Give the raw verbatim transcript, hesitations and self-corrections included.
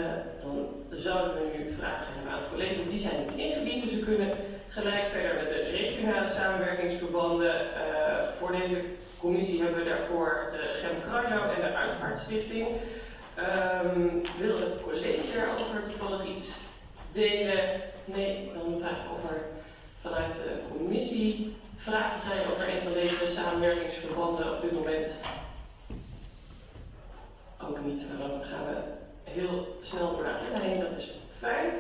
Dan zouden we nu vragen hebben aan het college, die zijn niet ingediend, dus we kunnen gelijk verder met de regionale samenwerkingsverbanden. Uh, voor deze commissie hebben we daarvoor de Gem Kruidau en de Uitvaartstichting. Um, wil het college daarover toevallig iets delen? Nee, dan vraag ik of er vanuit de commissie vragen zijn over een van deze samenwerkingsverbanden op dit moment. Ook niet, nou, dan gaan we heel snel door de agenda heen, dat is fijn.